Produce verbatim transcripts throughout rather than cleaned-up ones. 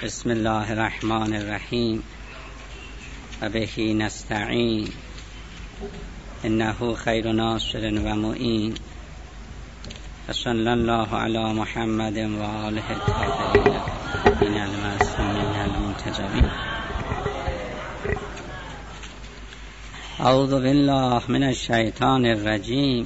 بسم الله الرحمن الرحیم و بهی نستعین انه خیر ناصر و معین و صلی الله علی محمد و آله الطاهرین المعصومین المنتجبین. اعوذ بالله من الشیطان الرجیم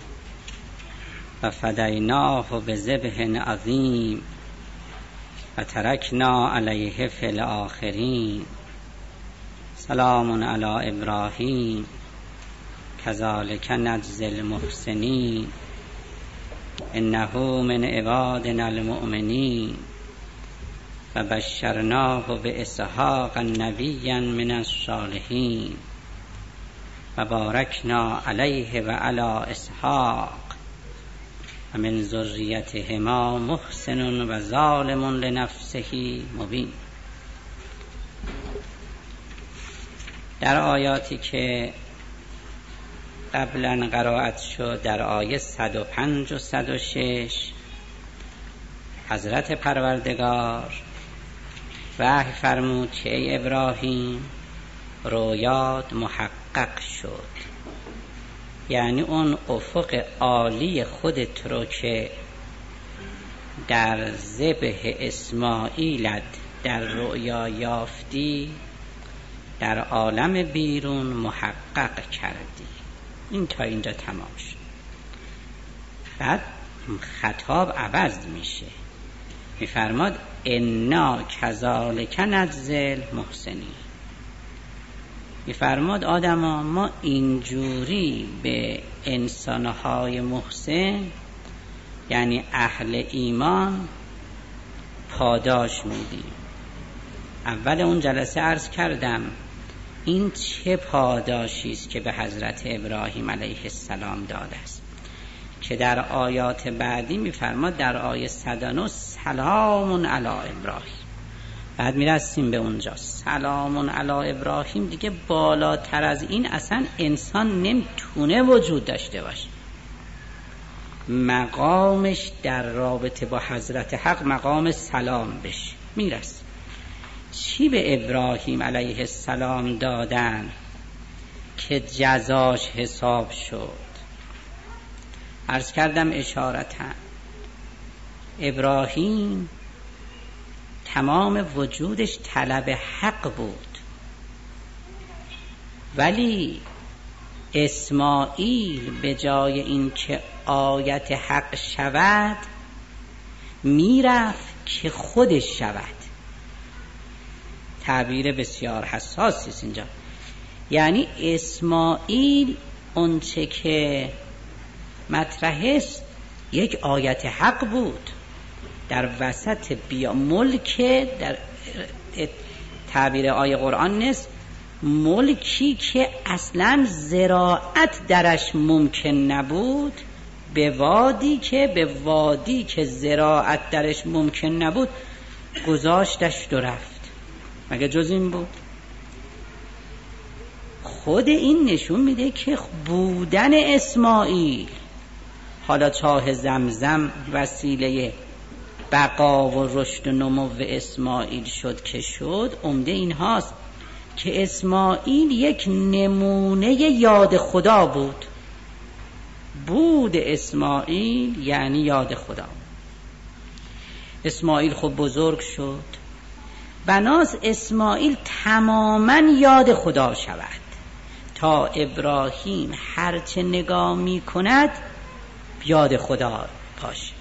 و فدیناه بذبح عظیم و ترکنا علیه فی الاخرین. سلام علی ابراهیم کذالک نجزی المحسنین انه من عبادنا المؤمنین و بشرناه باسحاق نبیا من الصالحین و بارکنا علیه و علی اسحاق و من ذریتهما محسن و ظالم لنفسه مبین. در آیاتی که قبلا قرائت شد، در آیه صد و پنج و صد و شش حضرت پروردگار وحی فرمود که ای ابراهیم رویات محقق شد، یعنی اون افق عالی خودت رو که در ذبح اسماعیلت در رؤیا یافتی در عالم بیرون محقق کردی. این تا اینجا تمام شد. بعد خطاب عوض میشه، میفرماد انا کذالک نجزی المحسنین. میفرماد آدما ما اینجوری به انسانهای محسن یعنی اهل ایمان پاداش میدیم. اول اون جلسه عرض کردم این چه پاداشی است که به حضرت ابراهیم علیه السلام داده است که در آیات بعدی میفرماد در آیه صد و نه سلام علی ابراهیم. بعد میرسیم به اونجا سلام علی ابراهیم. دیگه بالاتر از این اصلا انسان نمیتونه وجود داشته باشه. مقامش در رابطه با حضرت حق مقام سلام بشه. میرسیم چی به ابراهیم علیه السلام دادن که جزاش حساب شد؟ عرض کردم اشارتا ابراهیم تمام وجودش طلب حق بود، ولی اسماعیل به جای این که آیت حق شود میرفت که خودش شود. تعبیر بسیار حساسی است اینجا. یعنی اسماعیل اون چه که مطرح است یک آیت حق بود در وسط بیا ملک، در تعبیر آیه قرآن نیست، ملکی که اصلا زراعت درش ممکن نبود، به وادی که به وادی که زراعت درش ممکن نبود گذاشتش و رفت. مگه جز این بود؟ خود این نشون میده که بودن اسماعیل، حالا چاه زمزم وسیله بقا و رشد و نمو اسماعیل شد که شد، عمده این هاست که اسماعیل یک نمونه یاد خدا بود. بود اسماعیل یعنی یاد خدا. اسماعیل خب بزرگ شد، بناس اسماعیل تماما یاد خدا شود تا ابراهیم هرچه نگاه می کند یاد خدا باشه.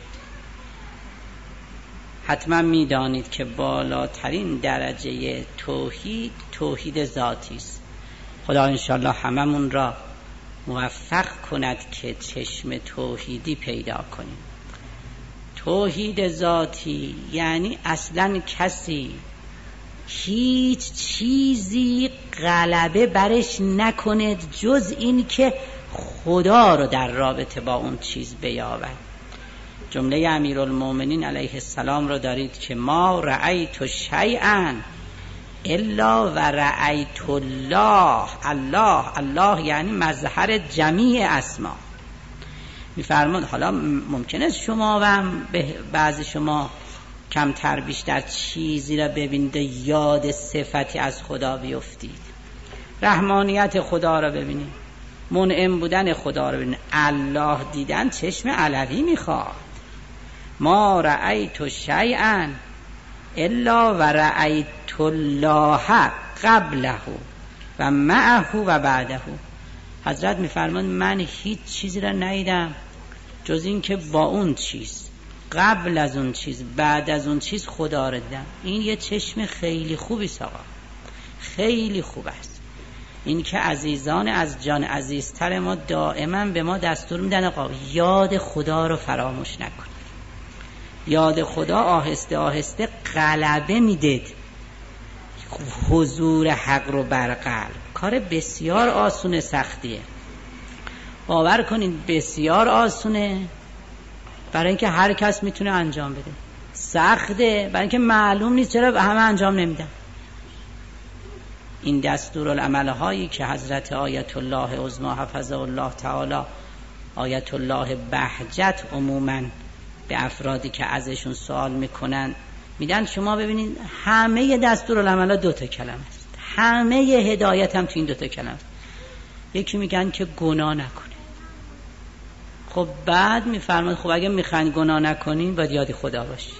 حتما می دانید که بالاترین درجه توحید توحید ذاتی است. خدا انشالله هممون را موفق کند که چشم توحیدی پیدا کنیم. توحید ذاتی یعنی اصلا کسی هیچ چیزی غلبه برش نکند جز این که خدا رو در رابطه با اون چیز بیابد. جمله امیرالمومنین علیه السلام رو دارید که ما رأیت شیئا الا و رأیت الله. الله الله یعنی مظهر جمیع اسما. میفرماد حالا ممکنه شما و هم به بعضی شما کمتر بیشتر چیزی را ببینید و یاد صفتی از خدا بیفتید. رحمانیت خدا را ببینید، منعم بودن خدا را ببینید. الله دیدن چشم علوی میخواد. ما رأیت شیئا الا و رأیت الله قبله و معه و بعده. حضرت میفرمان من هیچ چیزی را ندیدم جز این که با اون چیز، قبل از اون چیز، بعد از اون چیز خدا را دیدم. این یه چشم خیلی خوبی آقا، خیلی خوب است. این که عزیزان از جان عزیزتر ما دائما به ما دستور میدن آقا یاد خدا رو فراموش نکن. یاد خدا آهسته آهسته غلبه میده حضور حق رو بر قلب. کار بسیار آسونه، سختیه، باور کنید بسیار آسونه برای اینکه هر کس میتونه انجام بده. سخته برای اینکه معلوم نیست چرا همه انجام نمیدن. این دستورالعمل هایی که حضرت آیت الله عظما حفظه الله تعالی، آیت الله بهجت، عموماً به افرادی که ازشون سوال میکنن میدن شما ببینید همه دستورالعمل ها دو تا کلمه است، همه هدایت هم تو این دو تا کلمه است. یکی میگن که گناه نکنه. خب بعد میفرماد خب اگه میخواین گناه نکنین باید یاد خدا باشی.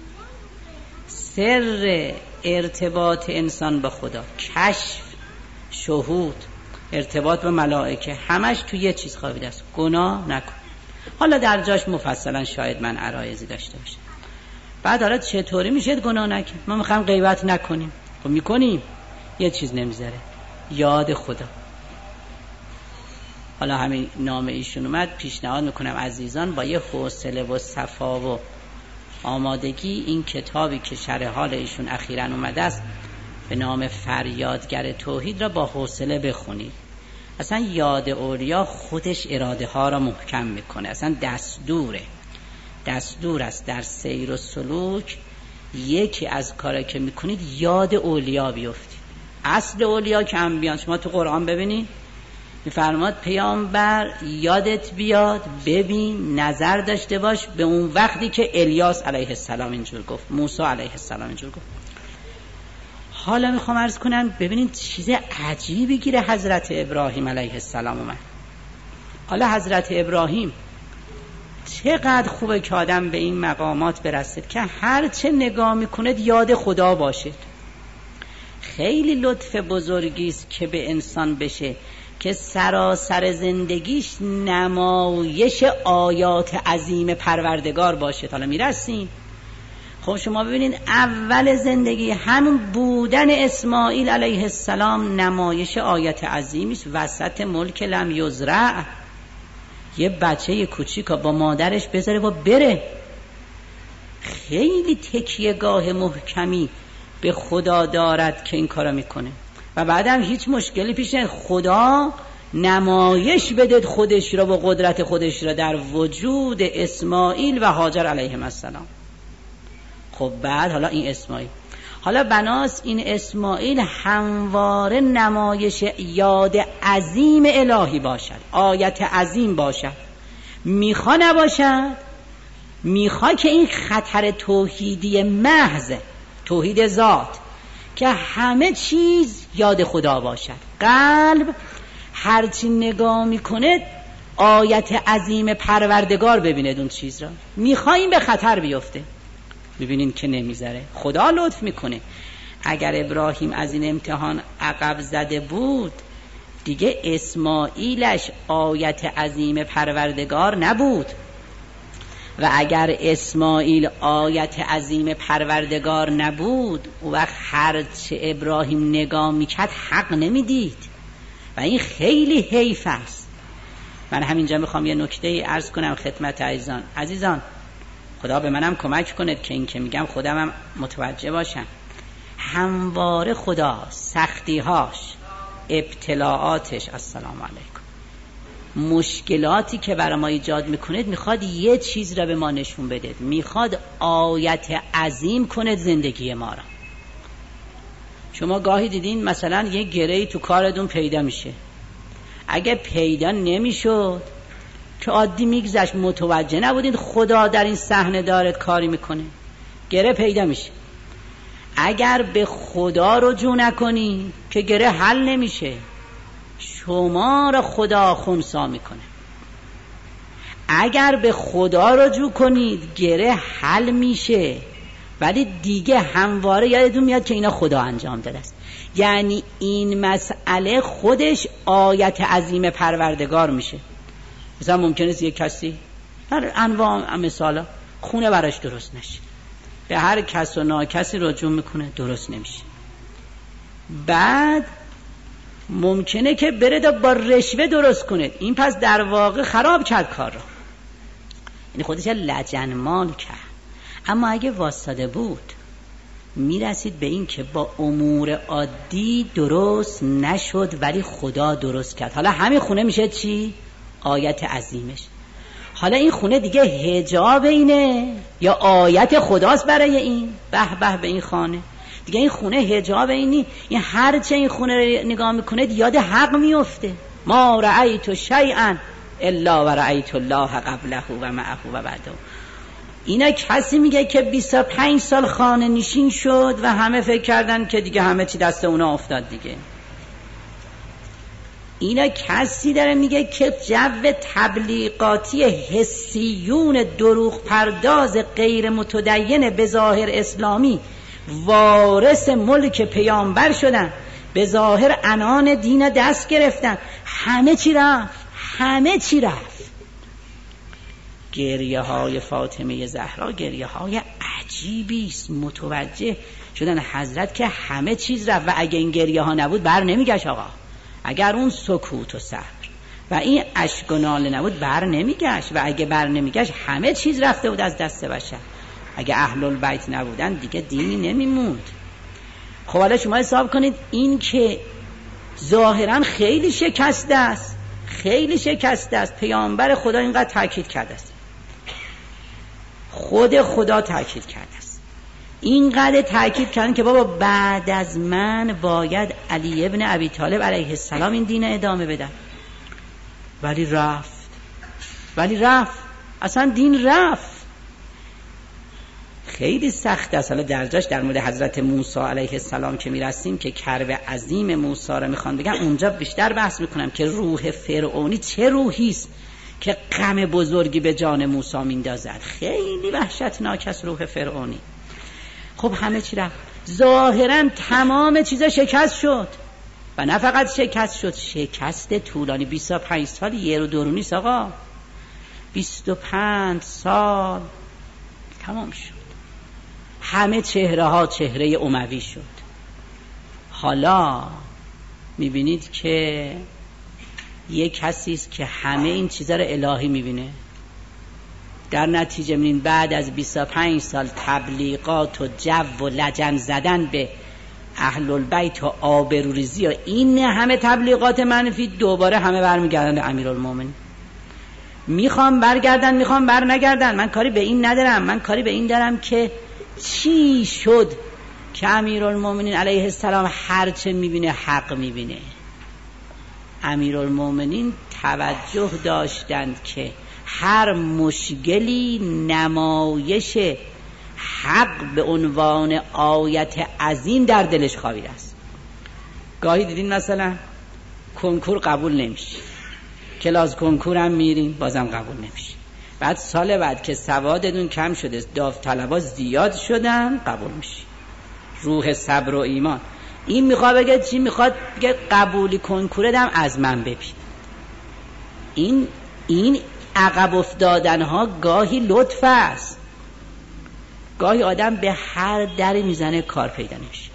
سر ارتباط انسان با خدا، کشف، شهود، ارتباط با ملائکه، همش تو یه چیز خوابیده است، گناه نکن. حالا در جاش مفصلا شاید من عرایضی داشته باشم. بعد حالا چطوری میشه گناه نکن؟ ما میخوایم غیبت نکنیم. خب میکنیم، یه چیز نمیذاره، یاد خدا. حالا همین نام ایشون اومد، پیشنهاد میکنم عزیزان با یه حوصله و صفا و آمادگی این کتابی که شرح حال ایشون اخیراً اومده است به نام فریادگر توحید را با حوصله بخونید. اصلا یاد اولیا خودش اراده ها را محکم میکنه، اصلا دستوره، دستور است در سیر و سلوک. یکی از کارا که میکنید یاد اولیا بیفتید. اصل اولیا که انبیان، شما تو قرآن ببینید میفرماد پیامبر یادت بیاد، ببین، نظر داشته باش به اون وقتی که الیاس علیه السلام اینجور گفت، موسی علیه السلام اینجور گفت. حالا میخوام عرض کنم ببینید چیز عجیبی گیره حضرت ابراهیم علیه السلام اومد. حالا حضرت ابراهیم چقدر خوبه که آدم به این مقامات برسید که هر چه نگاه میکند یاد خدا باشه. خیلی لطف بزرگی است که به انسان بشه که سراسر زندگیش نمایش آیات عظیم پروردگار باشه. حالا میرسیم. خب شما ببینید اول زندگی همون بودن اسماعیل علیه السلام نمایش آیت عظیمی است. وسط ملک لم یزرع، یه بچه کوچیک با مادرش بذاره و بره. خیلی تکیهگاه محکمی به خدا دارد که این کارا میکنه و بعدم هیچ مشکلی پیش نیاد. خدا نمایش بده خودش را و قدرت خودش را در وجود اسماعیل و هاجر علیهم السلام. خب بعد حالا این اسماعیل، حالا بناس این اسماعیل همواره نمایش یاد عظیم الهی باشد، آیت عظیم باشد. میخوا نباشد، میخوا که این خطر توحیدی محض، توحید ذات، که همه چیز یاد خدا باشد. قلب هرچی نگاه میکنه آیت عظیم پروردگار ببیند اون چیز را. میخوایم به خطر بیفته، ببینین که نمیذاره. خدا لطف میکنه. اگر ابراهیم از این امتحان عقب زده بود دیگه اسماعیلش آیت عظیم پروردگار نبود، و اگر اسماعیل آیت عظیم پروردگار نبود او وقت هرچه ابراهیم نگاه میکرد حق نمیدید و این خیلی حیف است. من همینجا میخوام یه نکته عرض کنم خدمت عزیزان. عزیزان خدا به منم کمک کنید که این که میگم خودم هم متوجه باشم. همواره خدا سختیهاش، ابتلاعاتش، السلام علیکم، مشکلاتی که برای ما ایجاد میکنید میخواد یه چیز را به ما نشون بده، میخواد آیت عظیم کنه زندگی ما را. شما گاهی دیدین مثلا یه گرهی تو کارتون پیدا میشه، اگه پیدا نمیشد که عادی میگذشت، متوجه نبودید خدا در این صحنه داره کاری میکنه. گره پیدا میشه. اگر به خدا رجوع نکنی که گره حل نمیشه، شما را خدا خنثی میکنه. اگر به خدا رجوع کنید گره حل میشه، ولی دیگه همواره یادتون میاد که اینا خدا انجام داده است. یعنی این مسئله خودش آیت عظیم پروردگار میشه. مثلا ممکنه یک کسی در انواع مثالا خونه براش درست نشه، به هر کس و ناکسی رجوع میکنه درست نمیشه. بعد ممکنه که بره با رشوه درست کنه، این پس در واقع خراب کرد کار رو، یعنی خودش لجنمال کرد. اما اگه واسطه بود میرسید به این که با امور عادی درست نشد ولی خدا درست کرد. حالا همین خونه میشه چی؟ آیت عظیمش. حالا این خونه دیگه حجاب اینه یا آیت خداست برای این؟ به به به این خانه دیگه، این خونه حجاب اینی، این هرچه این خونه نگاه میکنه یاد حق میفته. ما رأیت شیئا الا و رأیت الله قبله و معه و بعده. اینا کسی میگه که بیست و پنج سال خانه نشین شد و همه فکر کردن که دیگه همه چی دست اونا افتاد دیگه. اینا کسی داره میگه که جو تبلیغاتی حسیون دروغ پرداز غیر متدین به ظاهر اسلامی وارث ملک پیامبر شدن، به ظاهر عنان دین دست گرفتن، همه چی رفت، همه چی رفت. گریه های فاطمه زهرا گریه های عجیبی است. متوجه شدن حضرت که همه چیز رفت و اگه این گریه ها نبود بر نمیگشت آقا، اگر اون سکوت و صبر و این اشک و ناله نبود بر نمیگشت، و اگه بر نمیگشت همه چیز رفته بود از دست بشر. اگه اهل البیت نبودن دیگه دینی نمیموند. خب حالا شما حساب کنید این که ظاهرا خیلی شکسته است، خیلی شکسته است. پیامبر خدا اینقدر تاکید کرده است، خود خدا تاکید کرده است، اینقدر تاکید کردن که بابا بعد از من باید علی ابن ابی طالب علیه السلام این دین ادامه بدن. ولی رفت، ولی رفت، اصلا دین رفت. خیلی سخت است. حالا درجاش در مورد حضرت موسی علیه السلام که میرسیم که کرب عظیم موسی رو میخوان بگم، اونجا بیشتر بحث میکنم که روح فرعونی چه روحی است که غم بزرگی به جان موسی میندازد. خیلی وحشتناک است روح فرعونی. خب همه چی رفت، ظاهرا تمام چیزا شکست شد و نه فقط شکست شد، شکست طولانی. بیست و پنج سال یه رو دورو نیست آقا، بیست و پنج سال تمام شد. همه چهره ها چهره اموی شد. حالا میبینید که یک کسی است که همه این چیزا رو الهی میبینه. در نتیجه میبینید بعد از بیست و پنج سال تبلیغات و جو و لجن زدن به اهل البیت و آبروریزی و این همه تبلیغات منفی، دوباره همه برمیگردن به امیرالمومنین. میخوام برگردن، میخوام بر نگردن. من کاری به این ندارم، من کاری به این دارم که چی شد که امیرالمومنین علیه السلام هرچه میبینه حق میبینه. امیرالمومنین توجه داشتند که هر مشکلی نمایش حق به عنوان آیت عظیم در دلش خوابیده است. گاهی دیدین مثلا کنکور قبول نمیشه، کلاس کنکور هم میرین بازم قبول نمیشه، بعد سال بعد که سوادتون کم شده داوطلبا زیاد شدن قبول میشه. روح صبر و ایمان. این میخواد بگه چی؟ میخواد بگه قبولی کنکور دم از من ببین. این این عقب افتادن ها گاهی لطف است. گاهی آدم به هر دری میزنه کار پیدا نمیشه.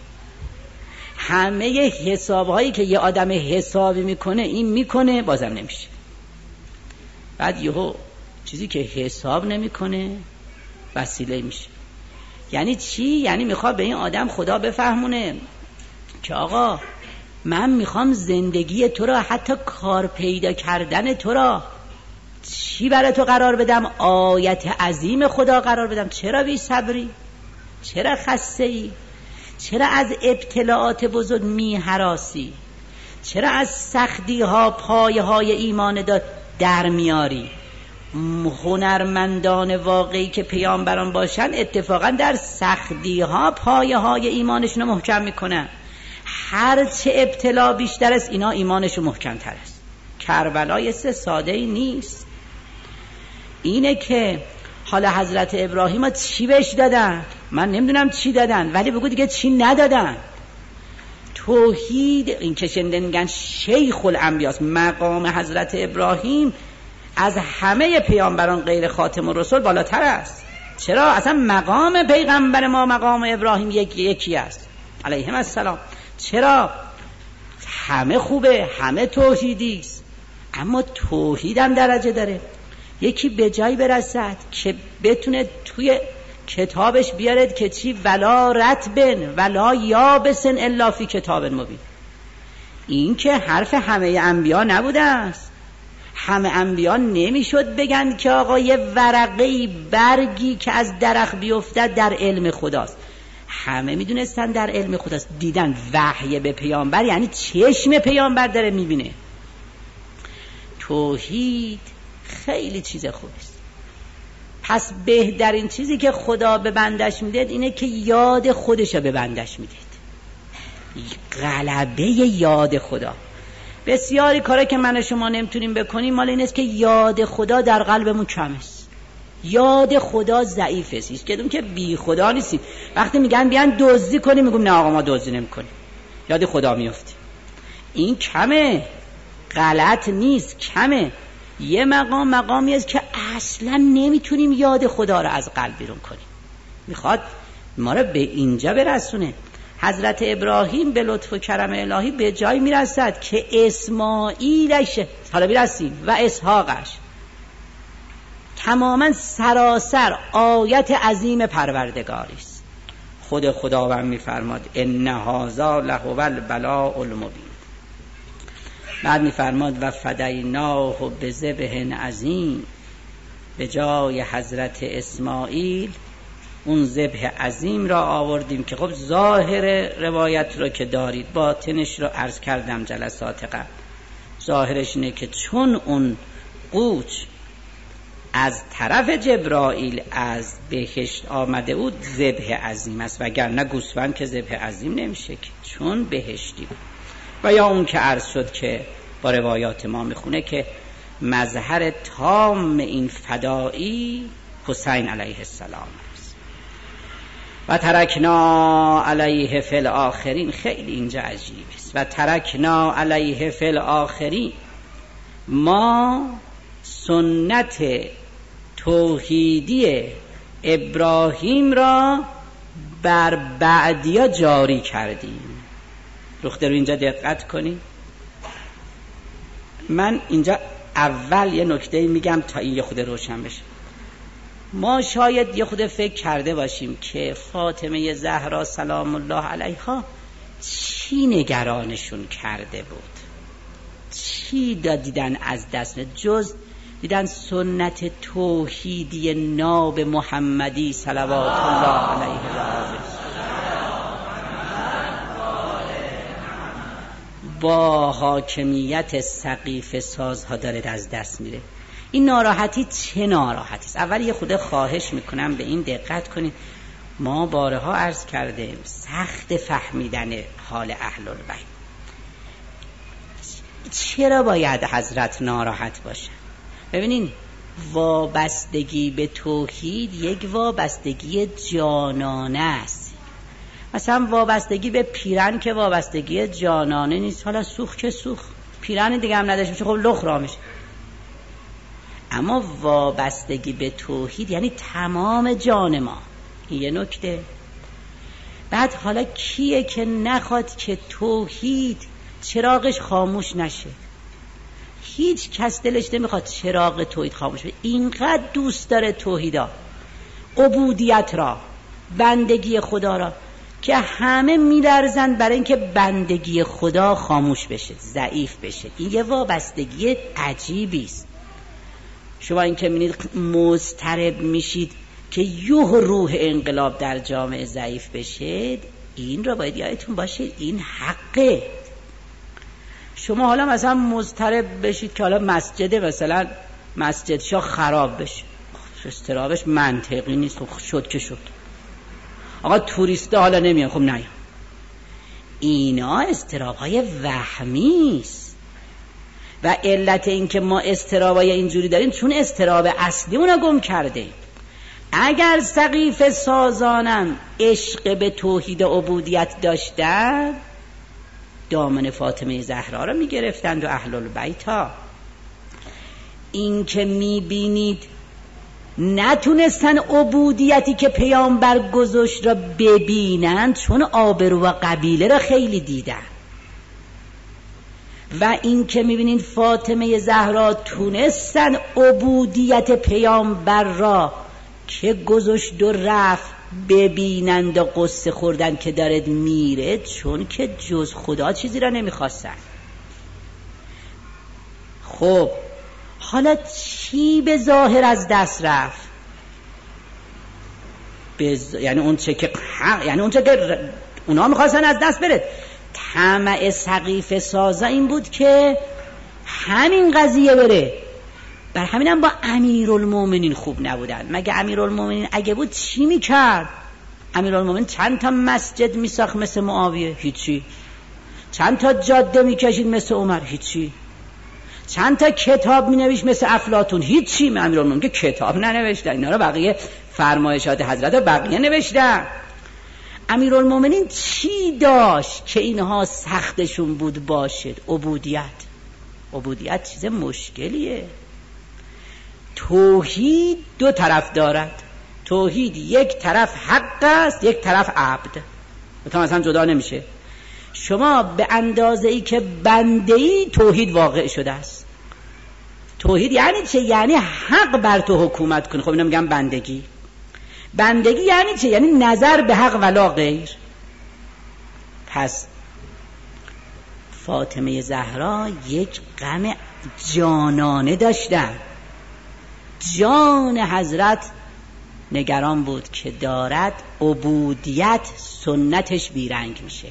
همه حساب هایی که یه آدم حسابی میکنه این میکنه بازم نمیشه. بعد یهو چیزی که حساب نمیکنه وسیله میشه. یعنی چی؟ یعنی میخواد به این آدم خدا بفهمونه که آقا من میخوام زندگی تو را، حتی کار پیدا کردن تو را چی برای تو قرار بدم؟ آیت عظیم خدا قرار بدم. چرا بی صبری؟ چرا خسته ای؟ چرا از ابتلاعات بزرگ می هراسی؟ چرا از سختی ها پایه های ایمان داد در میاری؟ هنرمندان واقعی که پیامبران باشن اتفاقا در سختی ها پایه های ایمانشون رو محکم میکنن. هرچه ابتلا بیشتر است اینا ایمانشون محکم تر است. کربلای سه ساده ای نیست. اینه که حالا حضرت ابراهیم ها چی بهش دادن؟ من نمیدونم چی دادن، ولی بگو دیگه چی ندادن. توحید، این که شنیدن میگن شیخ الانبیاست، مقام حضرت ابراهیم از همه پیامبران غیر خاتم الرسل بالاتر است. چرا؟ اصلا مقام پیغمبر ما مقام ابراهیم یکی یکی است علیهم السلام. چرا؟ همه خوبه، همه توحیدی است، اما توحید هم درجه داره. یکی به جای برسد که بتونه توی کتابش بیارد که چی؟ ولا رتبن ولا یابسن الا فی کتاب مبین. این که حرف همه انبیا نبوده است. همه انبیا نمیشد بگن که آقا یه ورقه‌ای برگی که از درخت بیفتد در علم خداست. همه میدونستن در علم خداست. دیدن وحی به پیامبر یعنی چشم پیامبر داره میبینه. توحید خیلی چیز خوبیست. پس بهترین چیزی که خدا به بندش میده اینه که یاد خودش رو به بندش میده. غلبه یاد خدا. بسیاری کاره که من و شما نمیتونیم بکنیم مال این است که یاد خدا در قلبمون کم است. یاد خدا ضعیف است. هیچ کدوم که بی خدا نیستیم. وقتی میگن بیان دزدی کنیم میگم نه آقا ما دزدی نمیکنیم، یاد خدا میافتیم. این کمه، غلط نیست، کمه. یه مقام مقامی است که اصلا نمیتونیم یاد خدا رو از قلب بیرون کنیم. میخواد ما رو به اینجا برسونه. حضرت ابراهیم به لطف و کرم الهی به جای میرسد که اسماعیلش، حالا میرسیم، و اسحاقش تماما سراسر آیت عظیم پروردگاری است. خود خداوند میفرماد ان هذا لهو البلاء المبین. بعد میفرماد و فدیناه بذبح عظیم. به جای حضرت اسماعیل اون ذبح عظیم را آوردیم که خب ظاهر روایت رو که دارید، باطنش رو عرض کردم جلسات قبل. ظاهرش اینه که چون اون قوچ از طرف جبرائیل از بهشت آمده بود ذبح عظیم است، وگرنه گوسفند که ذبح عظیم نمیشه که، چون بهشتی بود. و یا اون که عرض شد که با روایات ما میخونه که مظهر تام این فدایی حسین علیه السلام است. و ترکنا علیه فی الاخرین. خیلی اینجا عجیب است. و ترکنا علیه فی الاخرین، ما سنت توحیدی ابراهیم را بر بعدیا جاری کردیم. دختر اینجا دقت کنید. من اینجا اول یه نکته میگم تا این یه خود روشن بشه. ما شاید یه خود فکر کرده باشیم که فاطمه زهرا سلام الله علیها چی نگرانشون کرده بود، چی دیدن از دست، جز دیدن سنت توحیدی ناب محمدی صلوات الله علیه با حاکمیت سقیفه سازها داره از دست میره. این ناراحتی چه ناراحتی است؟ اول یه خود خواهش میکنم به این دقت کنید. ما بارها عرض کردیم سخت فهمیدن حال اهل البیت. چرا باید حضرت ناراحت باشن؟ ببینین وابستگی به توحید یک وابستگی جانانه است. مثلا وابستگی به پیرن که وابستگی جانانه نیست. حالا سوخ که سوخ، پیرن دیگه هم نداشت میشه، خب لخ را میشه. اما وابستگی به توحید یعنی تمام جان ما. این یه نکته. بعد حالا کیه که نخواد که توحید چراغش خاموش نشه؟ هیچ کس دلش نمیخواد چراغ توحید خاموش بشه. اینقدر دوست داره توحیدا، عبودیت را، بندگی خدا را، که همه میلرزن برای اینکه بندگی خدا خاموش بشه، ضعیف بشه. این یه وابستگی عجیبی است. شما این که می‌بینید مضطرب میشید که یه روح انقلاب در جامعه ضعیف بشه، این را باید یادتون باشه، این حقه. شما حالا مثلا مضطرب بشید که حالا مسجد مثلا مسجد شاه خراب بشه. استرابش منطقی نیست. خب شد که شد. آقا توریستا حالا نمیان، خب نیان. اینا استرابهای وهمی است و علت این که ما استرابای اینجوری داریم چون استراب اصلی اونا گم کرده. اگر سقیفه سازانم عشق به توحید و عبودیت داشتن دامن فاطمه زهرا رو میگرفتند و اهل البیت ها. این که میبینید نتونستن عبودیتی که پیامبر گذاشت را ببینند چون آبرو و قبیله را خیلی دیدن. و این که میبینید فاطمه زهرا تونستن عبودیت پیامبر را که گذاشت و رفت ببینند و قصه خوردن که دارد میره چون که جز خدا چیزی را نمیخواستن. خب حالا چی به ظاهر از دست رفت؟ بز... یعنی اون چه که حق... یعنی اون چه که اونا میخواستن از دست بره. طمع سقیفه سازا این بود که همین قضیه بره. بر همین هم با امیرالمومنین خوب نبودن. مگه امیرالمومنین اگه بود چی میکرد؟ امیرالمومنین چند تا مسجد میساخت مثل معاویه؟ هیچی. چند تا جاده میکشید مثل عمر؟ هیچی. چند تا کتاب مینویش مثل افلاطون؟ هیچی. امیرالمومنین که کتاب ننوشتن، اینا رو بقیه فرمایشات حضرت رو بقیه نوشتن. امیرالمومنین چی داشت که اینها سختشون بود باشد؟ عبودیت. عبودیت چیز مشکلیه. توحید دو طرف دارد. توحید یک طرف حق است، یک طرف عبد. تا مثلا جدا نمیشه. شما به اندازه ای که بنده‌ای توحید واقع شده است. توحید یعنی چه؟ یعنی حق بر تو حکومت کنه. خب اینا میگم بندگی. بندگی یعنی چه؟ یعنی نظر به حق ولا غیر. پس فاطمه زهرا یک غم جانانه داشتن. جان حضرت نگران بود که دارد عبودیت سنتش بیرنگ میشه.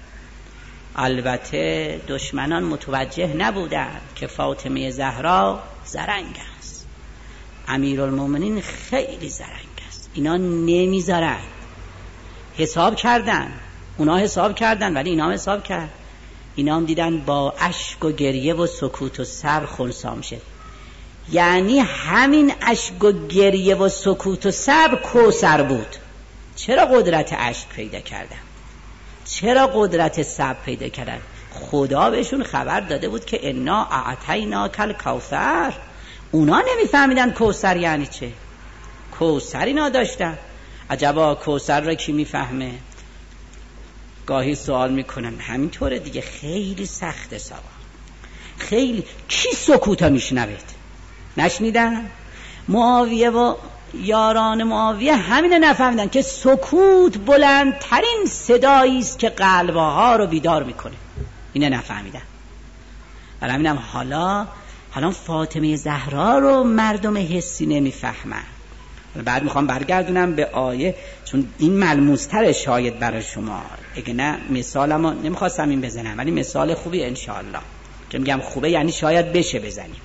البته دشمنان متوجه نبودند که فاطمه زهرا زرنگ است. امیرالمومنین خیلی زرنگ است. اینا نمیذارن. حساب کردن. اونا حساب کردن ولی اینا هم حساب کرد. اینا هم دیدن با اشک و گریه و سکوت و صبر خنثی میشه. یعنی همین اشک و گریه و سکوت و صبر کوثر بود. چرا قدرت اشک پیدا کردن؟ چرا قدرت صبر پیدا کردن؟ خدا بهشون خبر داده بود که انا اعطیناک الکوثر. اونا نمیفهمیدن کوثر یعنی چه. کوثر اینا داشتن. عجبا کوثر را کی میفهمه؟ گاهی سوال میکنم. همینطوره دیگه. خیلی سخته سوا. خیلی. کی سکوتا میشنوید؟ نشنیدن؟ معاویه و یاران معاویه همینه نفهمیدن که سکوت بلندترین صدایی است که قلبها رو بیدار میکنه. اینه نفهمیدن. برای همینم حالا حالا فاطمه زهرا رو مردم حسی نمیفهمن. بعد میخوام برگردونم به آیه چون این ملموس‌تر شاید برای شما. اگه نه مثالمو نمیخواستم این بزنم ولی مثال خوبی انشاءالله. که میگم خوبه یعنی شاید بشه بزنیم.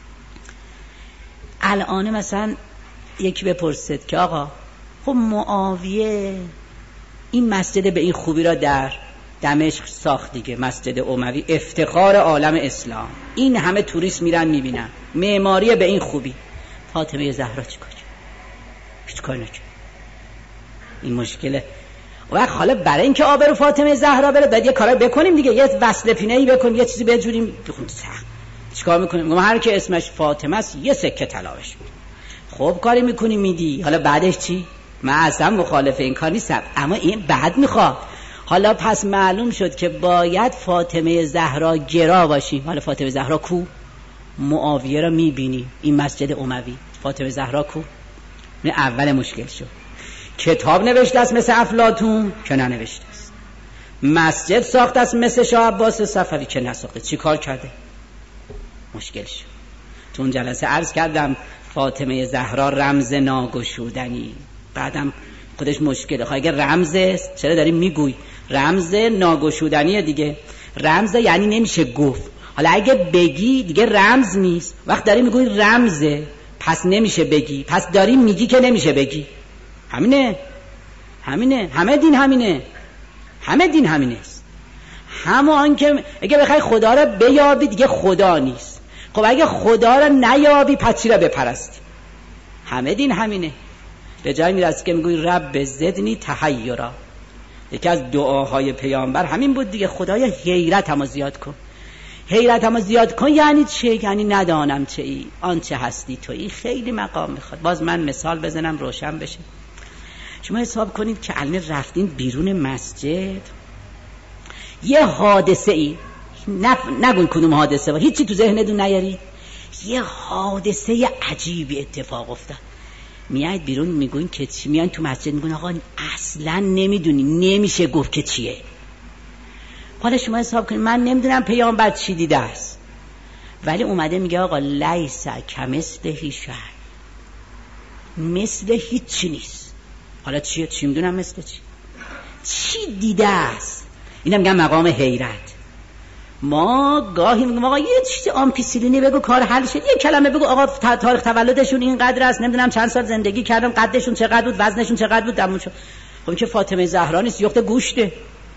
الان مثلا یکی بپرسد که آقا خب معاویه این مسجد به این خوبی را در دمشق ساخت دیگه، مسجد اموی افتخار عالم اسلام، این همه توریست میرن میبینن، معماری به این خوبی. فاطمه زهرا چیکار کرد؟ هیچ کاری نکرد. این مشکله. و حالا برای اینکه آبرو فاطمه زهرا بره باید یه کارا بکنیم دیگه، یه وصل پینه‌ای بکنیم، یه چیزی بجوریم. بخون سخت چیکار میکنیم؟ ما هر که اسمش فاطمه است یه سکه طلاش میدیم. خب کاری میکنی میدی، حالا بعدش چی؟ من اصلا مخالف این کار نیستم، اما این بعد میخواد. حالا پس معلوم شد که باید فاطمه زهرا گرا باشیم. حالا فاطمه زهرا کو؟ معاویه را میبینی این مسجد اموی، فاطمه زهرا کو؟ این اول مشکل شد. کتاب نوشته است مثل افلاطون که ننوشته است، مسجد ساخته است مثل شاه عباس صفوی که نساخته. چی کار کرده؟ مشکل شد. تو اون جلسه عرض کردم فاطمه زهرا رمز ناگشودنی، بعدم خودش مشکله. خب اگه رمزه چرا داری میگوی؟ رمز ناگشودنیه دیگه. رمز یعنی نمیشه گفت. حالا اگه بگی دیگه رمز نیست، وقت داری میگوی رمزه پس نمیشه بگی، پس داری میگی که نمیشه بگی. همینه همینه همه دین همینه همه دین همینه است. همون که اگه بخوای خدا رو بیابی دیگه خدا نیست. خب اگه خدا رو نیابی پس چی رو بپرستی؟ همه دین همینه. به جای میرسی که میگوی رب زدنی تحیرا. یکی از دعاهای پیامبر همین بود دیگه، خدایا حیرتمو زیاد کن. حیرتمو زیاد کن یعنی چه؟ یعنی ندانم چه ای، آنچه هستی تویی. خیلی مقام میخواد. باز من مثال بزنم روشن بشه. شما حساب کنید که الان رفتین بیرون مسجد، یه حادثه ای، نگوی کدوم حادثه و هیچی تو ذهنتون نیارید، یه حادثه عجیبی اتفاق افتاد، میایید بیرون میگوین که چی؟ میان تو مسجد میگن آقا اصلا نمیدونی، نمیشه گفت که چیه. حالا شما حساب کنید من نمیدونم پیامبر چی دیده است، ولی اومده میگه آقا لیس کمثله شیء، مثل هیچی نیست. حالا چیه؟ چی میدونم مثل چی؟ چی دیده است؟ اینا میگن مقام حیرت. ما گاهی میگم آقا یه چیز آمپیسیلینی بگو کار حل شد، یه کلمه بگو آقا تاریخ تولدشون اینقدر است، نمیدونم چند سال زندگی کردم، قدشون چقدر بود، وزنشون چقدر بود، دمون شد. خب این که فاطمه زهرا نیست، یخت گوشته.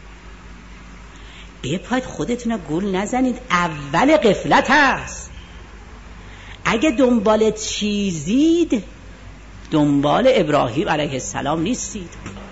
بپاید خودتون گول نزنید، اول غفلت هست. اگه دنبال چیزید دنبال ابراهیم علیه السلام نیستید.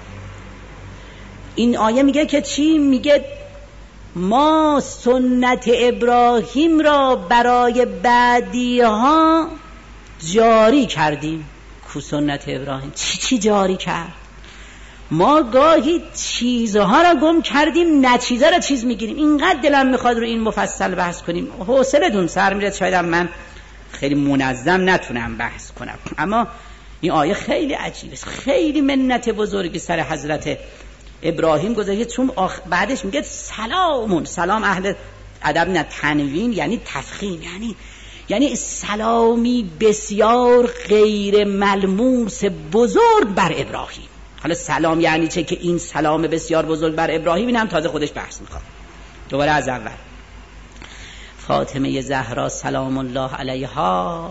این آیه میگه که چی؟ میگه ما سنت ابراهیم را برای بعدی ها جاری کردیم. کو سنت ابراهیم؟ چی چی جاری کرد؟ ما گاهی چیزها را گم کردیم، نه چیزها را چیز میگیریم. اینقدر دلم میخواد رو این مفصل بحث کنیم، حوصله دون سر میره، شاید من خیلی منظم نتونم بحث کنم، اما این آیه خیلی عجیبه، خیلی منت بزرگی سر حضرت ابراهیم گذاشته، چون آخ... بعدش میگه سلامون. سلام اهل ادب نه تنوین یعنی تفخیم، یعنی یعنی سلامی بسیار غیر ملموس بزرگ بر ابراهیم. حالا سلام یعنی چه که این سلام بسیار بزرگ بر ابراهیم، این هم تازه خودش بحث میخواد. دوباره از اول. فاطمه زهرا سلام الله علیها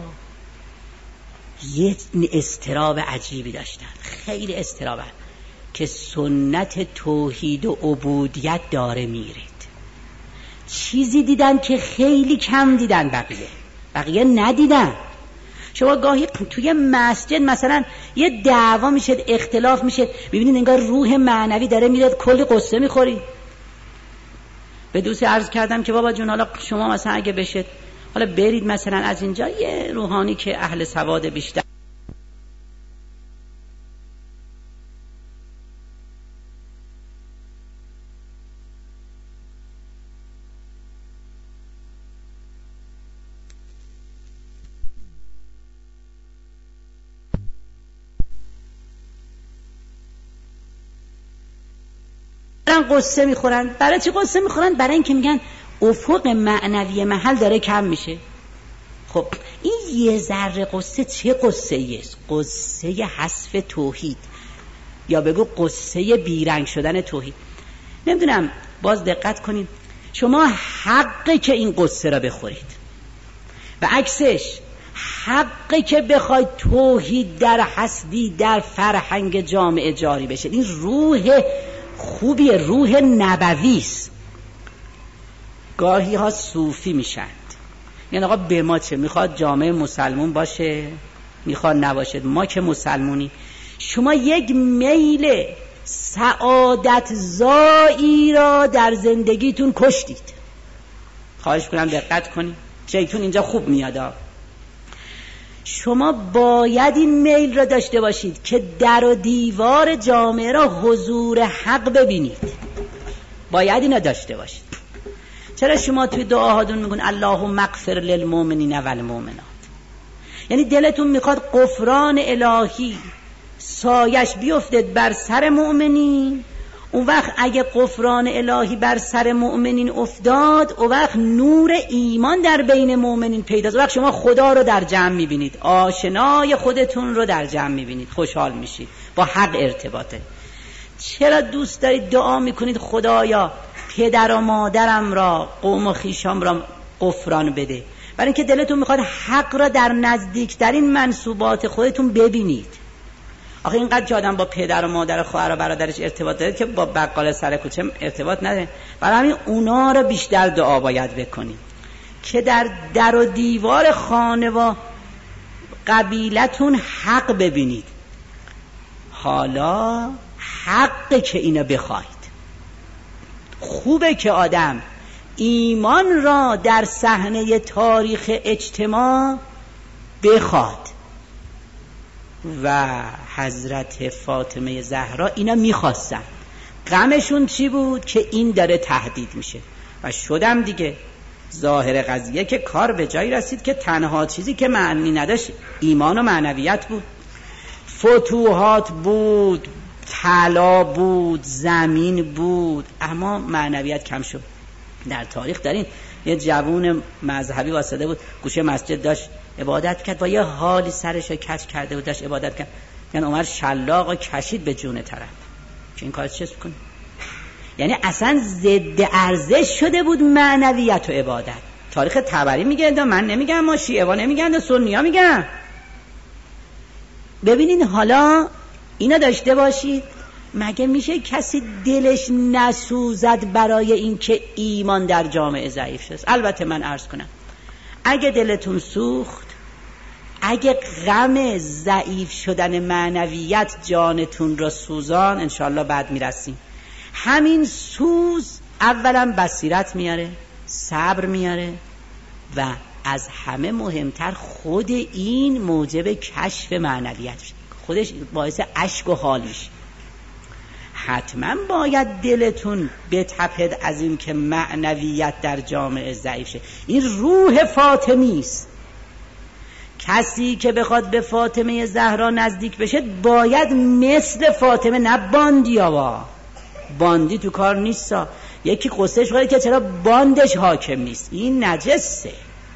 یه استراب عجیبی داشتن، خیلی استراب، که سنت توحید و عبودیت داره میرید. چیزی دیدن که خیلی کم دیدن بقیه بقیه ندیدن. شما گاهی توی مسجد مثلا یه دعوا میشه، اختلاف میشه، ببینید انگار روح معنوی داره میره، کلی قصه میخوری. به دوستی عرض کردم که بابا جون حالا شما مثلا اگه بشه حالا برید مثلا از اینجا یه روحانی که اهل سواد بیشتر قصه میخورن. برای چی قصه میخورن؟ برای اینکه میگن افق معنوی محل داره کم میشه. خب این یه ذره قصه چه قصه ایست؟ قصه حذف توحید، یا بگو قصه بیرنگ شدن توحید. نمیدونم، باز دقت کنید، شما حقه که این قصه را بخورید و عکسش حقه که بخواید توحید در هستی در فرهنگ جامعه جاری بشه. این روح خوبیه، روح نبویست. گاهی ها صوفی میشند، یعنی آقا به ما چه؟ میخواد جامعه مسلمون باشه، میخواد نباشه، ما که مسلمونی. شما یک میل سعادت زایی را در زندگیتون کشتید. خواهش کنم دقت کنید، شیطان اینجا خوب میاد. شما باید این میل را داشته باشید که در و دیوار جامعه را حضور حق ببینید. باید اینا داشته باشید. چرا شما توی دعاهاتون میگن اللهم اغفر للمؤمنین والمؤمنات؟ یعنی دلتون میخواد غفران الهی سایش بیفتد بر سر مؤمنین. اون وقت اگه غفران الهی بر سر مؤمنین افتاد، اون وقت نور ایمان در بین مؤمنین پیداست. اون وقت شما خدا رو در جمع میبینید، آشنای خودتون رو در جمع میبینید، خوشحال میشید، با حق ارتباطه. چرا دوست دارید دعا میکنید خدایا پدر و مادرم را، قوم و خویشام را غفران بده، برای اینکه دلتون میخواد حق را در نزدیکترین منسوبات خودتون ببینید. آخه اینقدر که آدم با پدر و مادر و خواهر و برادرش ارتباط داره که با بقال سر کوچه ارتباط نداره. برای همین اونا رو بیشتر دعا باید بکنید که در در و دیوار خانه و قبیلتون حق ببینید. حالا حقه که اینو بخواید. خوبه که آدم ایمان را در صحنه تاریخ اجتماع بخواد و حضرت فاطمه زهرا اینا میخواستن. غمشون چی بود؟ که این داره تهدید میشه و شدم دیگه. ظاهر قضیه که کار به جایی رسید که تنها چیزی که معنی نداشت ایمان و معنویت بود. فتوحات بود، طلا بود، زمین بود، اما معنویت کم شد. در تاریخ دارین یه جوون مذهبی واسطه بود گوشه مسجد داشت عبادت کرد، با یه حالی سرشو کج کرده بود داشت عبادت کرد، یعنی عمر شلاق و کشید به جون طرف که این کار چیز بکنه. یعنی اصلا ضد ارزش شده بود معنویت و عبادت. تاریخ طبری میگه، من نمیگم، ما شیعه ها نمیگن، سنی ها میگن. ببینین حالا اینا داشته باشید، مگه میشه کسی دلش نسوزد برای این که ایمان در جامعه ضعیف شد؟ البته من عرض کنم اگه دلتون سوخت، اگه غم ضعیف شدن معنویت جانتون را سوزان، انشالله بعد میرسیم. همین سوز اولا بصیرت میاره، صبر میاره و از همه مهمتر خود این موجب کشف معنویت شد. خودش باعث اشک و حال میشه. حتما باید دلتون بتپد از این که معنویت در جامعه ضعیف شه. این روح فاطمی است. کسی که بخواد به فاطمه زهرا نزدیک بشه باید مثل فاطمه، نه باندی ها. باندی تو کار نیستا. یکی قصهش خواهد که چرا باندش حاکم نیست، این نجسه،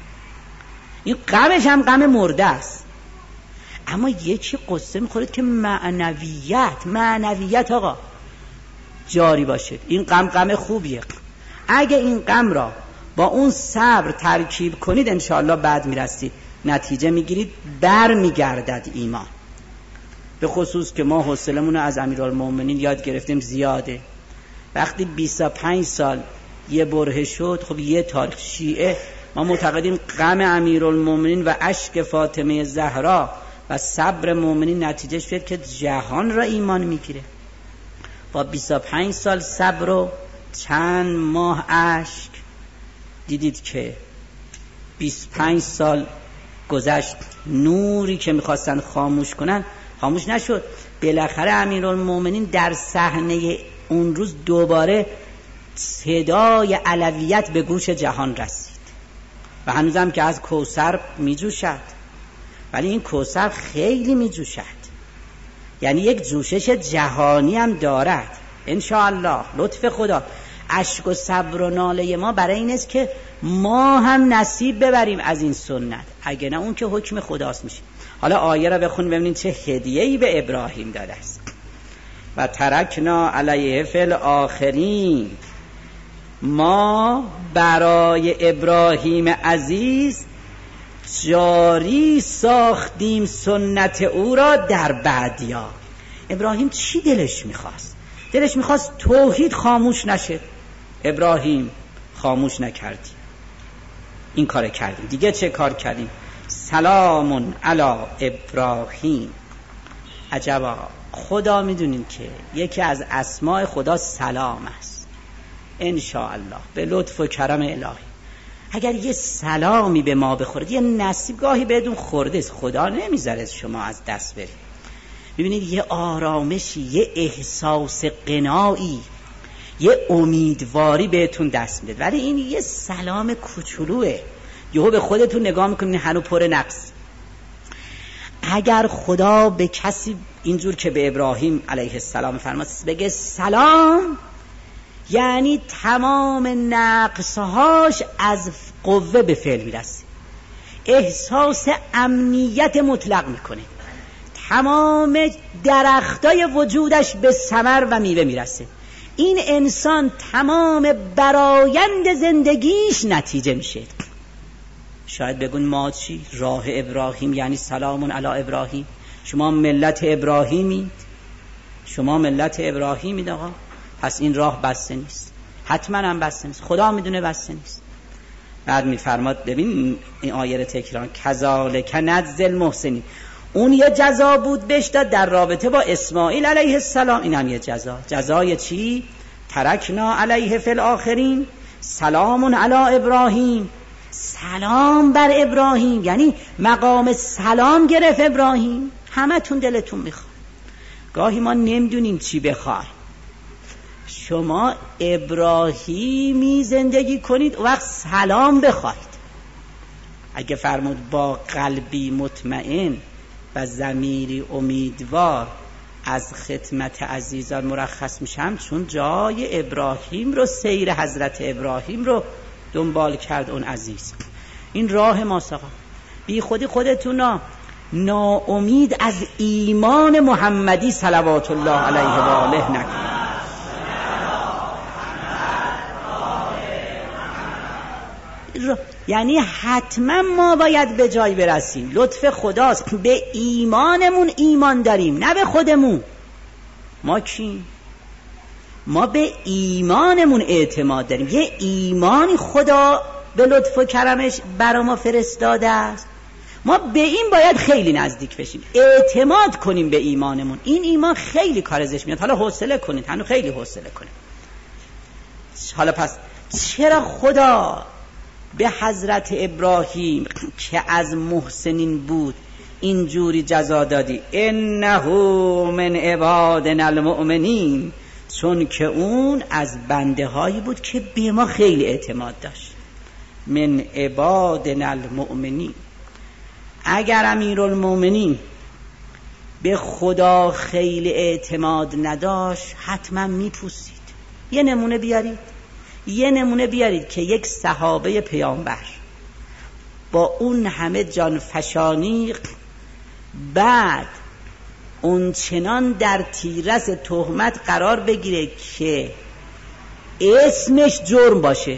این غمش هم غم مرده است. اما یکی قصه میخورد که معنویت معنویت آقا جاری باشه. این غم غم خوبیه. اگه این غم را با اون صبر ترکیب کنید انشاءالله بعد میرسید، نتیجه میگیرید، بر میگردد ایمان. به خصوص که ما حوصلمون از امیرالمومنین یاد گرفتیم زیاده. وقتی بیست و پنج سال یه بره شد، خب یه تاریخ شیعه ما معتقدیم غم امیرالمومنین و اشک فاطمه زهرا و صبر مومنین نتیجه شد که جهان را ایمان میگیره. با بیست و پنج سال صبر و چند ماه اشک دیدید که بیست و پنج سال گذشت، نوری که میخواستن خاموش کنن خاموش نشد. بالاخره امیرالمومنین در صحنه اون روز دوباره صدای علویت به گوش جهان رسید و هنوزم که از کوثر میجوشد، ولی این کوثر خیلی میجوشد، یعنی یک جوشش جهانی هم دارد. انشاءالله لطف خدا. اشک و صبر و ناله ما برای این است که ما هم نصیب ببریم از این سنت، اگه نه اون که حکم خداست میشه. حالا آیه را بخون ببینید چه هدیه‌ای به ابراهیم داده است. و ترکنا علیه فی الاخرین، ما برای ابراهیم عزیز جاری ساختیم سنت او را در بعدیا. ابراهیم چی دلش میخواست؟ دلش میخواست توحید خاموش نشه. ابراهیم خاموش نکردیم، این کار کردیم. دیگه چه کار کردیم؟ سلام علی ابراهیم. عجبا، خدا میدونیم که یکی از اسماء خدا سلام است. انشاءالله به لطف و کرم الهی اگر یه سلامی به ما بخورد، یه نصیبگاهی بدون خورده است، خدا نمیذاره شما از دست برید. ببینید یه آرامشی، یه احساس قناعی، یه امیدواری بهتون دست میده. ولی این یه سلام کوچولوئه، یهو به خودتون نگاه میکنین هنو پر نقص. اگر خدا به کسی اینجور که به ابراهیم علیه السلام فرمود بگه سلام، یعنی تمام نقصهاش از قوه به فعل میرسه، احساس امنیت مطلق میکنه، تمام درختای وجودش به ثمر و میوه میرسه. این انسان تمام برایند زندگیش نتیجه میشه. شاید بگون ما چی؟ راه ابراهیم یعنی سلام علی ابراهیم. شما ملت ابراهیمید، شما ملت ابراهیمید آقا، پس این راه بسته نیست، حتما هم بسته نیست، خدا میدونه بسته نیست. بعد میفرماد ببین این آیه رو تکرار، کذالک نجزی المحسنین، اون یه جزا بود بهش داد در رابطه با اسماعیل علیه السلام، این هم یه جزا. جزای چی؟ ترکنا علیه فی الاخرین سلام علی ابراهیم، سلام بر ابراهیم، یعنی مقام سلام گرفت ابراهیم. همه تون دلتون میخواد، گاهی ما نمیدونیم چی بخوایم. شما ابراهیمی زندگی کنید و وقت سلام بخواید. اگه فرمود با قلبی مطمئن و ضمیری امیدوار از خدمت عزیزان مرخص میشم، چون جای ابراهیم رو، سیر حضرت ابراهیم رو دنبال کرد اون عزیز. این راه ماست آقا. بی خودی خودتونا ناامید از ایمان محمدی صلوات الله علیه و آله نکنید. یعنی حتما ما باید به جای برسیم، لطف خداست، به ایمانمون ایمان داریم نه به خودمون. ما کی؟ ما به ایمانمون اعتماد داریم. یه ایمانی خدا به لطف و کرمش برا ما فرستاده است، ما به این باید خیلی نزدیک بشیم، اعتماد کنیم به ایمانمون. این ایمان خیلی کار ازش میاد. حالا حوصله کنید، هنو خیلی حوصله کنید. حالا پس چرا خدا به حضرت ابراهیم که از محسنین بود اینجوری جزا دادی؟ انه من عبادنا المؤمنین، چون که اون از بنده هایی بود که به ما خیلی اعتماد داشت. من عبادنا المؤمنین. اگر امیرالمؤمنین به خدا خیلی اعتماد نداشت حتما میپوسید. یه نمونه بیارید، یه نمونه بیارید که یک صحابه پیامبر با اون همه جانفشانی بعد اون چنان در تیرس تهمت قرار بگیره که اسمش جرم باشه،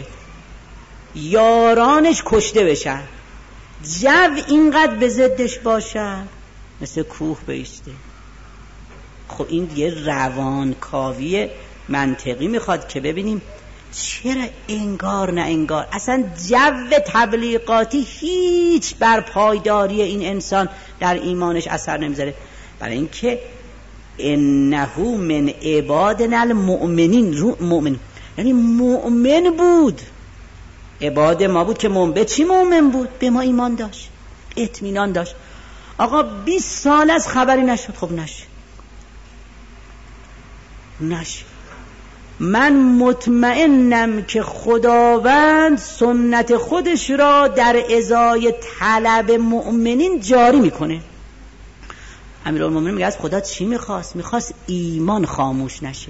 یارانش کشته بشن، جو اینقدر به ضدش باشه، مثل کوه بیسته. خب این یه روانکاوی منطقی میخواد که ببینیم چرا انگار نه انگار اصلا جو تبلیغاتی هیچ بر پایداری این انسان در ایمانش اثر نمیذاره. برای اینکه انه من عبادنا المؤمنین، رو مؤمن یعنی مؤمن بود، عباد ما بود که مؤمن. به چی مؤمن بود؟ به ما ایمان داشت، اطمینان داشت. آقا بیست سال از خبری نشد. خب نشد نشد من مطمئنم که خداوند سنت خودش را در ازای طلب مؤمنین جاری میکنه. امیرالمومنین میگه از خدا چی میخواست؟ میخواست ایمان خاموش نشه.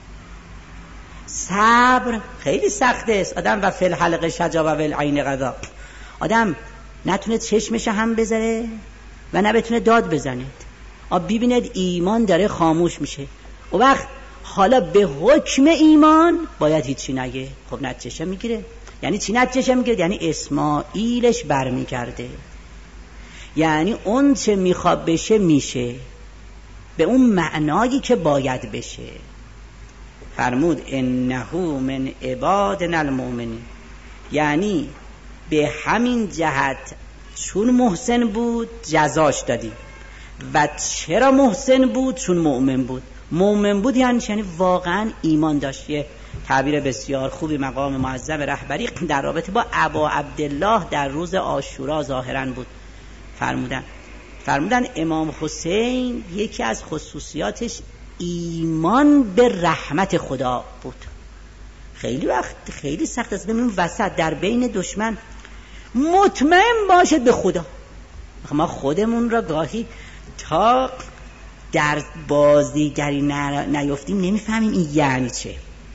صبر خیلی سخته است. آدم و فی الحلق شجا و فی العین قضا، آدم نتونه چشمش هم بذاره و نه بتونه داد بزنه. آب ببیند ایمان داره خاموش میشه، و وقت حالا به حکم ایمان باید هیچی نگه. خب نتیجه میگیره. یعنی چی نتیجه میگیره؟ یعنی اسماعیلش برمیگرده، یعنی اون چه میخواد بشه میشه به اون معنایی که باید بشه. فرمود انه من عبادنا المؤمنین، یعنی به همین جهت چون محسن بود جزاش دادیم. و چرا محسن بود؟ چون مؤمن بود. مؤمن بود یعنی یعنی واقعا ایمان داشت. یه تعبیر بسیار خوبی مقام معظم رهبری در رابطه با ابا عبدالله در روز عاشورا ظاهرا بود. فرمودن فرمودن امام حسین یکی از خصوصیاتش ایمان به رحمت خدا بود. خیلی وقت خیلی سخت است ببینیم وسط در بین دشمن مطمئن باشد به خدا. ما خودمون را گاهی تا در بازیگری نیفتیم نمیفهمیم این یعنی چه.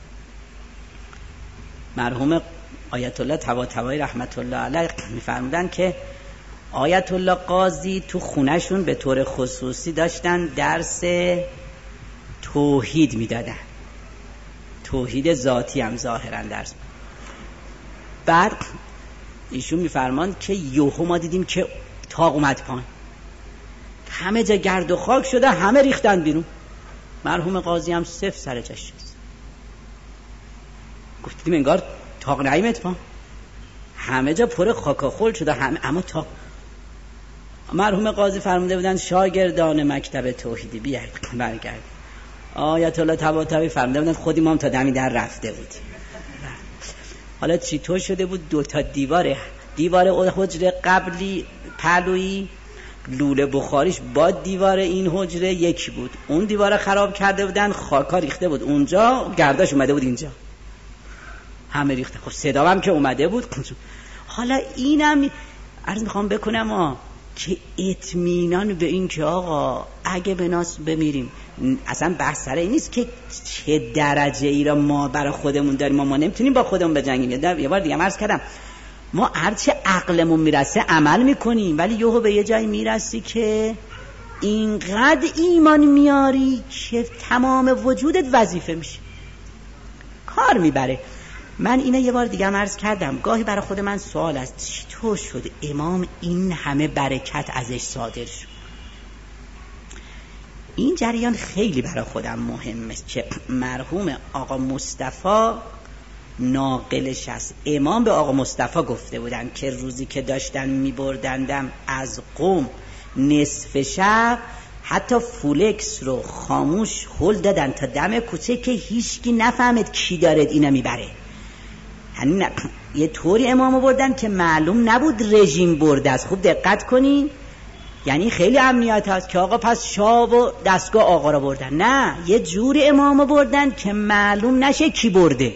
مرحوم آیت الله طباطبایی رحمت الله علیه میفرمودن که آیت الله قاضی تو خونهشون به طور خصوصی داشتن درس توحید میدادن، توحید ذاتی هم ظاهرا درس. بعد ایشون میفرمان که یوهو ما دیدیم که تاق اومد پایین، همه جا گرد و خاک شده، همه ریختن بیرون. مرحوم قاضی هم صفر سر جاش شد. گفتیم انگار تاق نایمت پایین، همه جا پر خاک و خل شده، همه اما تاق. مرحوم قاضی فرموده بودن شاگردان مکتب توحیدی بیاید برگرد. آیت الله طباطبایی فرموده بودن خودی ما هم تا دمی در رفته بودیم. حالا چطور شده بود؟ دو تا دیواره دیوار حجره قبلی پهلویی لوله بخاریش با دیوار این حجره یکی بود، اون دیواره خراب کرده بودن، خاکا ریخته بود اونجا، گرداش اومده بود اینجا، همه ریخته. خب صدا هم که اومده بود. حالا اینم عرض میخوام بکنم آه که اطمینان به این که آقا اگه به ناس بمیریم، اصلا بحث سر این نیست که چه درجه ای را ما برای خودمون داریم، ما, ما نمیتونیم با خودمون بجنگیم. یه بار دیگه عرض کردم ما هرچه عقلمون میرسه عمل میکنیم، ولی یهو به یه جایی میرسی که اینقدر ایمان میاری که تمام وجودت وظیفه میشه، کار میبره. من اینه یه بار دیگه هم عرض کردم، گاهی برای خود من سوال است چطور شد امام این همه برکت ازش صادر شد. این جریان خیلی برای خودم مهمه که مرحوم آقا مصطفی ناقلش است. امام به آقا مصطفی گفته بودن که روزی که داشتن میبردندم از قم نصف شب، حتی فولکس رو خاموش هل دادن تا دم کوچه که هیچکی نفهمد کی دارد اینو میبره. یعنی یه طوری امامو بردن که معلوم نبود رژیم برده است. خوب دقت کنین، یعنی خیلی امنیت هست که آقا پس شاب و دستگاه آقا رو بردن، نه، یه جوری امامو بردن که معلوم نشه کی برده.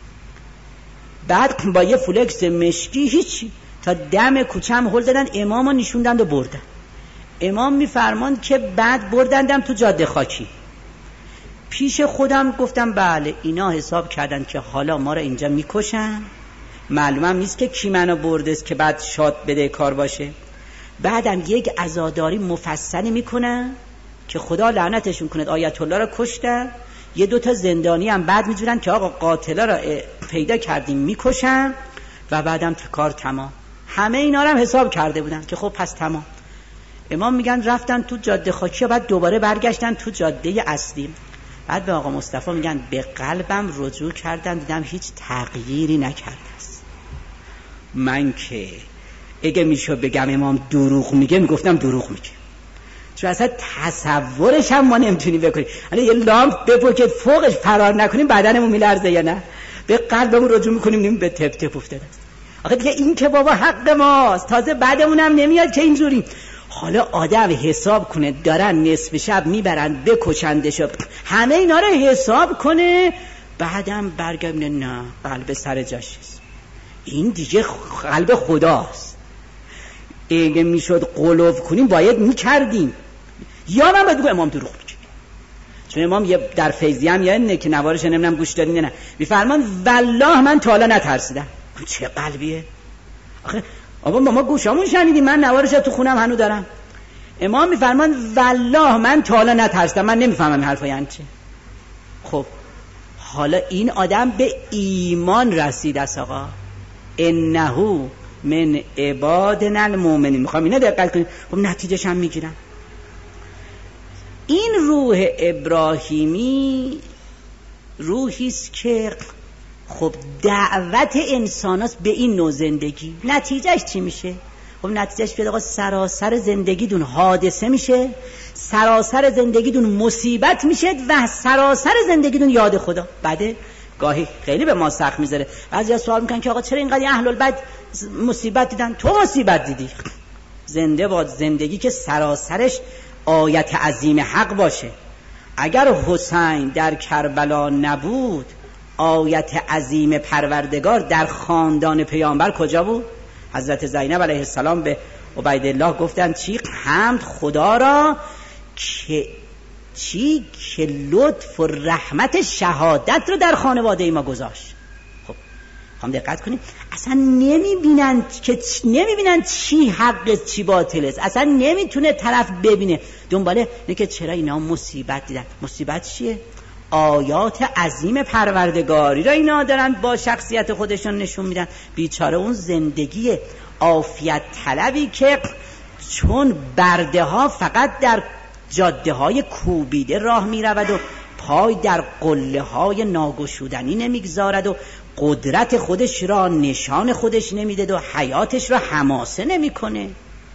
بعد با یه فولکس مشکی هیچی تا دم کوچه هم هل دادن، امامو نشوندن و بردن. امام میفرمان که بعد بردندم تو جاده خاکی. پیش خودم گفتم بله اینا حساب کردن که حالا ما رو اینجا میکشن، معلومم نیست که کی منو برده است که بعد شاد بده کار باشه. بعدم یک عزاداری مفصلی میکنن که خدا لعنتشون کنه، آیت الله رو کشتن، یه دوتا زندانی هم بعد میجورن که آقا قاتله رو پیدا کردیم میکشن و بعدم کار تمام. همه اینا رو هم حساب کرده بودن که خب پس تمام. امام میگن رفتن تو جاده خاکی و بعد دوباره برگشتن تو جاده اصلی. بعد به آقا مصطفی میگن به قلبم رجوع کردن، دیدم هیچ تغییری نکرده است. من که اگه میشه بگم امام دروغ میگه، میگفتم دروغ میگه، چون اصلا تصورش هم ما نمیتونیم بکنیم. حالا یه لامپ بپو که فوقش فرار نکنیم بدنمون میلرزه یا نه، به قلبمون رجوع میکنیم نیم به تپ تپ افتاده است. آخه دیگه این که بابا حق ماست، تازه بعدمون هم نمیاد که اینجوری. حالا آدم حساب کنه دارن نصف شب میبرن بکشندش، همه اینا رو حساب کنه، بعدم برگردونه نه قلب سر جاش است. این دیگه قلب خداست. اگه میشد قلوب کنیم باید میکردیم. یا من باید بگم امام دروغ میگه، چون امام یه در فیضی هم یعنی که نوارش نمیدونم گوش دارین نه، میفرمان والله من تا حالا نترسیدم. چه قلبیه آخه آبا ما گوشامون شنیدیم، من نوارش تو خونم هنو دارم. امام میفرمان والله من تا حالا نترسیدم. من نمیفهمم این حرفا یعنی چه. خب حالا این آدم به ایمان رسید است آقا، انه من عبادنا المؤمنین. میخوام اینا دقت کنید. خب نتیجهش هم میگیرم. این روح ابراهیمی روحی است که خب دعوت انساناست به این نوع زندگی. نتیجهش چی میشه؟ خب نتیجهش که آقا سراسر زندگیتون حادثه میشه، سراسر زندگیتون مصیبت میشه و سراسر زندگیتون یاد خدا. بعده گاهی خیلی به ما سخت میذاره. بعضیا سوال میکنن که آقا چرا اینقدر اهل البیت مصیبت دیدن؟ تو مصیبت دیدی. زنده باد زندگی که سراسرش آیت عظیم حق باشه. اگر حسین در کربلا نبود، آیت عظیم پروردگار در خاندان پیامبر کجا بود؟ حضرت زینب علیه السلام به عبیدالله گفتن چی؟ حمد خدا را که چی؟ که لطف و رحمت شهادت رو در خانواده ما گذاشت. خب هم دقت کنیم، اصلا نمیبینن که نمیبینن چی حق چی باطل است، اصلا نمیتونه طرف ببینه دنباله نه که چرا اینا مصیبت دیدن. مصیبت چیه؟ آیات عظیم پروردگاری را اینا دارن با شخصیت خودشون نشون میدن. بیچاره اون زندگی عافیت طلبی که چون برده ها فقط در جاده های کوبیده راه میرود و پای در قله های ناگشودنی نمیگذارد و قدرت خودش را نشان خودش نمیده و حیاتش را حماسه نمیکنه.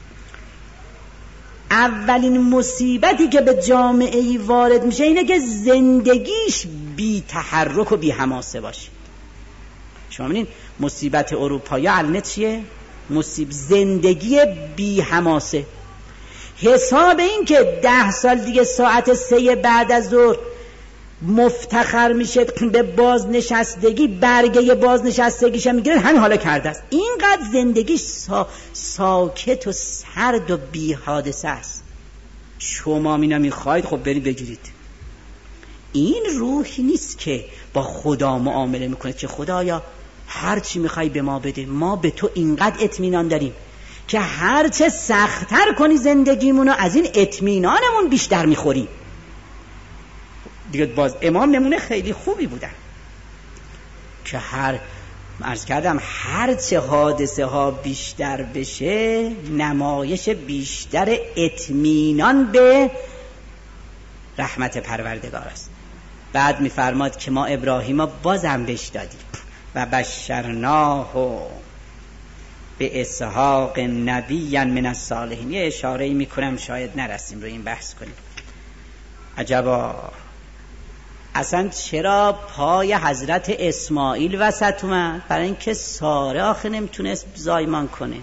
اولین مصیبتی که به جامعه ای وارد میشه اینه که زندگیش بی تحرک و بی حماسه باشه. شما ببینید مصیبت اروپایی علنه چیه؟ مصیب زندگی بی حماسه. حساب این که ده سال دیگه ساعت سه بعد از ظهر مفتخر میشه به بازنشستگی، برگه بازنشستگیش میگیره، همین حالا کرده است. اینقدر زندگیش سا... ساکت و سرد و بی حادثه است. شما مینا میخواید خب برید بگیرید. این روحی نیست که با خدا معامله میکنه که خدایا هر چی میخوای به ما بده، ما به تو اینقدر اطمینان داریم که هر چه سخت‌تر کنی زندگیمونو از این اطمینانمون بیشتر میخوریم. دیگه باز امام نمونه خیلی خوبی بودن که هر عرض کردم هر چه حادثه ها بیشتر بشه نمایش بیشتر اطمینان به رحمت پروردگار است. بعد میفرماد که ما ابراهیم بازم بهش دادیم و بشرناه به اسحاق نبیا من الصالحین. یه اشاره‌ای میکنم شاید نرسیم رو این بحث کنیم. عجبا اصلا چرا پای حضرت اسماعیل وسط اومد؟ برای اینکه ساره آخه نمیتونست زایمان کنه.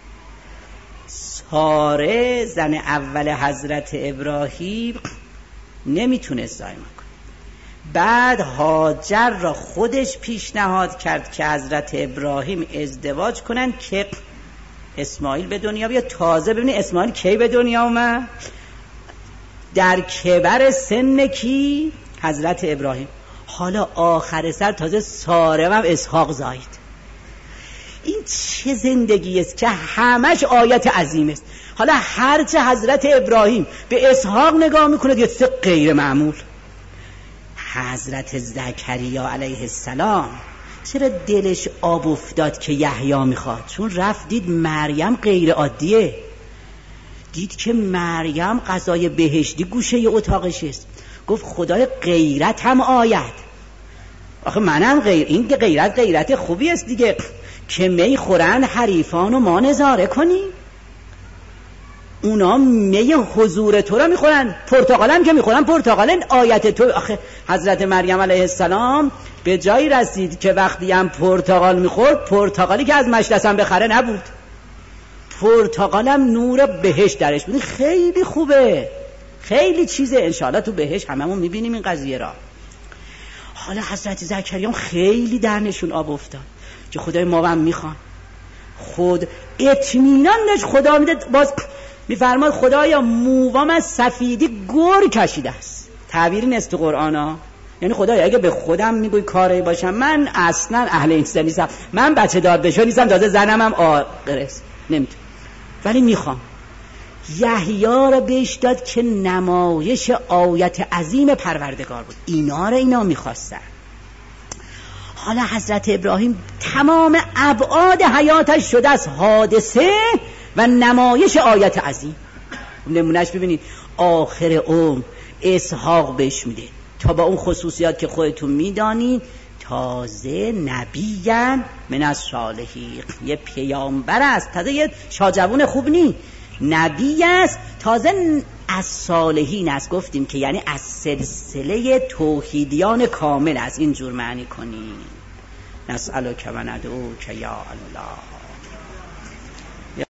ساره زن اول حضرت ابراهیم نمیتونست زایمان کنه. بعد هاجر را خودش پیشنهاد کرد که حضرت ابراهیم ازدواج کنن که اسماعیل به دنیا بیاد. تازه ببینید اسماعیل کی به دنیا اومد؟ در کبر سن کی؟ حضرت ابراهیم. حالا آخر سر تازه ساره و اسحاق زایید. این چه زندگی است که همش آیت عظیم است. حالا هرچه حضرت ابراهیم به اسحاق نگاه میکنه یه چیز غیر معمول. حضرت زکریا علیه السلام چرا دلش آب افتاد که یحیی میخواد؟ چون رفت دید مریم غیر عادیه، دید که مریم غذای بهشتی گوشه اتاقش است. گفت خدای غیرت هم آید. آخه منم غیر این که غیرت غیرت خوبی است دیگه، که می خورن حریفان و ما نظاره کنی. اونا می حضور تو را میخورن، پرتقال هم که میخورن پرتقال آیت تو. آخه حضرت مریم علیه السلام به جایی رسید که وقتی هم پرتقال میخورد، پرتقالی که از مجلس هم بخره نبود، پرتقالم نور بهشت درش بود. خیلی خوبه، خیلی چیزه. انشاءالله تو بهشت هممون میبینیم این قضیه را. حالا حضرت زکریا خیلی درنشون آب افتاد که خدای ما هم میخوان. خود اطمینان داشت خدا میده. باز میفرماد خدایا موام از سفیدی گر کشیده است. تعبیری نیست تو قرآن ها. یعنی خدایا اگه به خودم میگوی کاری باشم، من اصلا اهل این چیزا نیستم، من بچه دار بشو نیستم، تازه زنم هم آقرست نمیتونم، ولی میخوام. یحیی را بهش داد که نمایش آیت عظیم پروردگار بود. اینا را اینا میخواستن. حالا حضرت ابراهیم تمام ابعاد حیاتش شده از حادثه و نمایش آیت عظیم. نمونهش ببینید آخر عمر اسحاق بهش میده تا با اون خصوصیات که خودتون میدانید تازه نبیان من الصالحین، یه پیامبر است، تازه یه شاجوون خوب نی، نبی است، تازه از صالحین است. گفتیم که یعنی از سلسله توحیدیان کامل است. اینجور معنی کنیم. نسألک و ندعوک یا الله.